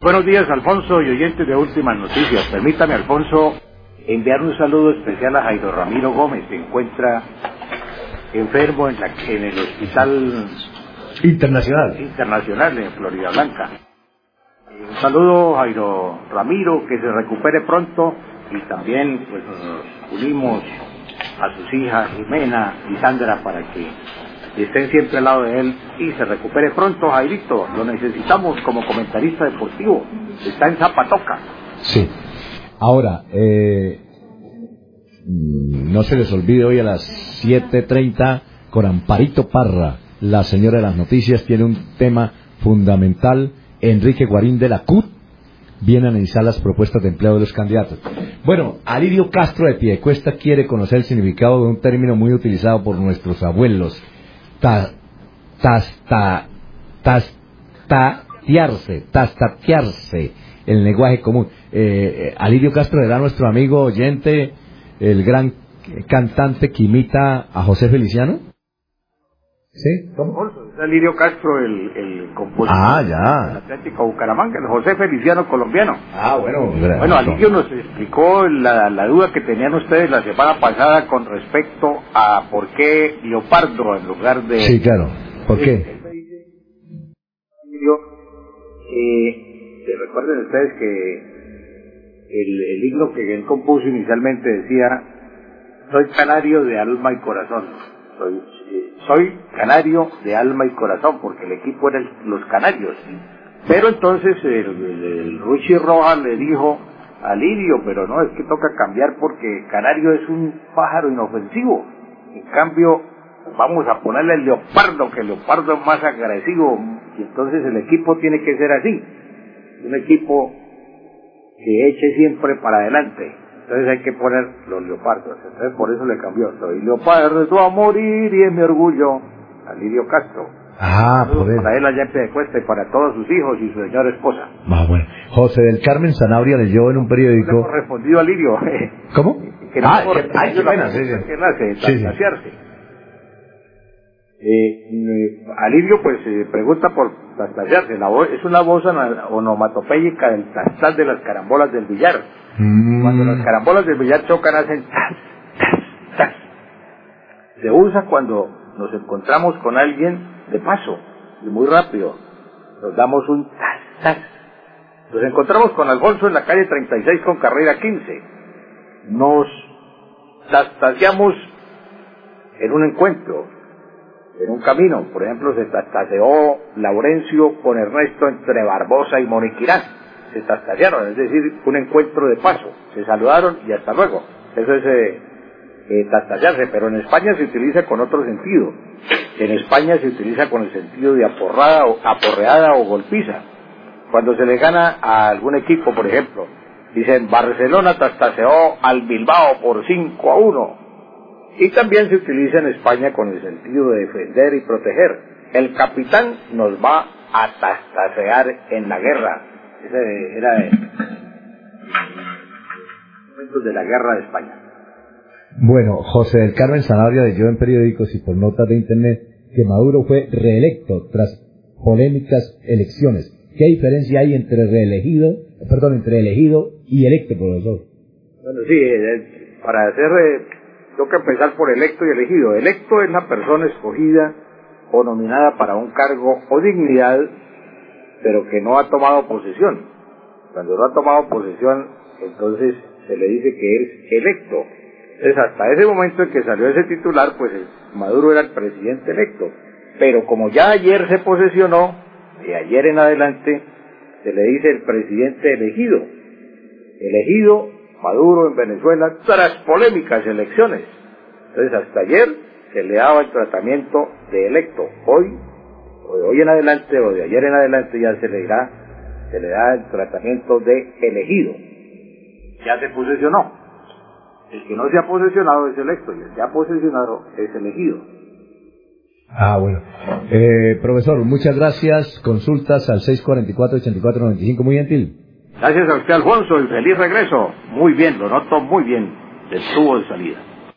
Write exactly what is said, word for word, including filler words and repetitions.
Buenos días, Alfonso y oyentes de Últimas Noticias. Permítame, Alfonso, enviar un saludo especial a Jairo Ramiro Gómez, que se encuentra enfermo en, la, en el Hospital Internacional Internacional en Florida Blanca. Un saludo, Jairo Ramiro, que se recupere pronto, y también pues nos unimos a sus hijas Jimena y Sandra para que estén siempre al lado de él y se recupere pronto. Jairito, lo necesitamos como comentarista deportivo, está en Zapatoca. Sí. Ahora, eh, no se les olvide, hoy a las siete treinta con Amparito Parra, la señora de las noticias, tiene un tema fundamental. Enrique Guarín de la C U T viene a analizar las propuestas de empleo de los candidatos. Bueno, Alirio Castro de Piedecuesta quiere conocer el significado de un término muy utilizado por nuestros abuelos: ta, tasta, tastatearse, tastatearse, el lenguaje común. Eh, Alirio Castro era nuestro amigo oyente, el gran cantante que imita a José Feliciano. ¿Sí? ¿Cómo? Es Alirio Castro, el, el compositor ah, ya. del Atlético Bucaramanga, el José Feliciano colombiano. Ah, bueno. Bueno, Alirio nos explicó la, la duda que tenían ustedes la semana pasada con respecto a por qué Leopardo en lugar de... Sí, claro. ¿Por qué? Él me dice, Alirio, eh, que recuerden ustedes que el, el himno que él compuso inicialmente decía: soy canario de alma y corazón. Soy, eh, soy canario de alma y corazón, porque el equipo era el, los canarios. Pero entonces el, el, el Ruchi Roja le dijo a Lidio: pero no, es que toca cambiar porque canario es un pájaro inofensivo. En cambio, vamos a ponerle el leopardo, que el leopardo es más agresivo. Y entonces el equipo tiene que ser así. Un equipo que eche siempre para adelante. Entonces hay que poner los leopardos. Entonces por eso le cambió: soy leopardo a morir y es mi orgullo. Alirio Castro. Ah, por él. Para él allá en Piedecuesta y para todos sus hijos y su señora esposa. Ah, bueno. José del Carmen Sanabria leyó en un periódico... No le hemos respondido a Lirio. ¿Cómo? Que no ah, hemos que, ay, qué pena, sí, sí. Que nace, sí, sí. Eh, eh, Alirio pues eh, pregunta por tastasearse. La voz, es una voz onomatopéyica del tastal de las carambolas del billar. Mm. Cuando las carambolas del billar chocan hacen tas, tas, tas. Se usa cuando nos encontramos con alguien de paso y muy rápido. Nos damos un tas, tas. Nos encontramos con Alfonso en la calle treinta y seis con carrera quince. Nos tastaseamos en un encuentro, en un camino. Por ejemplo, se tastaseó Laurencio con Ernesto entre Barbosa y Moniquirá. Se tastasearon, es decir, un encuentro de paso. Se saludaron y hasta luego. Eso es eh, eh, tastasearse, pero en España se utiliza con otro sentido. En España se utiliza con el sentido de aporrada o, aporreada o golpiza. Cuando se le gana a algún equipo, por ejemplo, dicen: Barcelona tastaseó al Bilbao por cinco a uno. Y también se utiliza en España con el sentido de defender y proteger. El capitán nos va a tastasear en la guerra. Ese era de momentos de la guerra de España. Bueno, José del Carmen Sanabria leyó en periódicos y por notas de internet que Maduro fue reelecto tras polémicas elecciones. ¿Qué diferencia hay entre reelegido, perdón, entre elegido y electo, profesor? Bueno, sí, eh, para hacer... Eh, toca empezar por electo y elegido. Electo es la persona escogida o nominada para un cargo o dignidad, pero que no ha tomado posesión. Cuando no ha tomado posesión, entonces se le dice que es electo. Entonces, hasta ese momento en que salió ese titular, pues Maduro era el presidente electo. Pero como ya ayer se posesionó, de ayer en adelante, se le dice el presidente elegido. Elegido Maduro en Venezuela tras polémicas elecciones. Entonces, hasta ayer se le daba el tratamiento de electo. Hoy, o de hoy en adelante, o de ayer en adelante, ya se le dirá, se le da el tratamiento de elegido. Ya se posesionó. El que no se ha posesionado es electo, y el que ha posesionado es elegido. Ah, bueno. Eh, profesor, muchas gracias. Consultas al seis cuatro cuatro, ocho cuatro nueve cinco, muy gentil. Gracias a usted, Alfonso, y feliz regreso. Muy bien, lo noto muy bien del tubo de salida.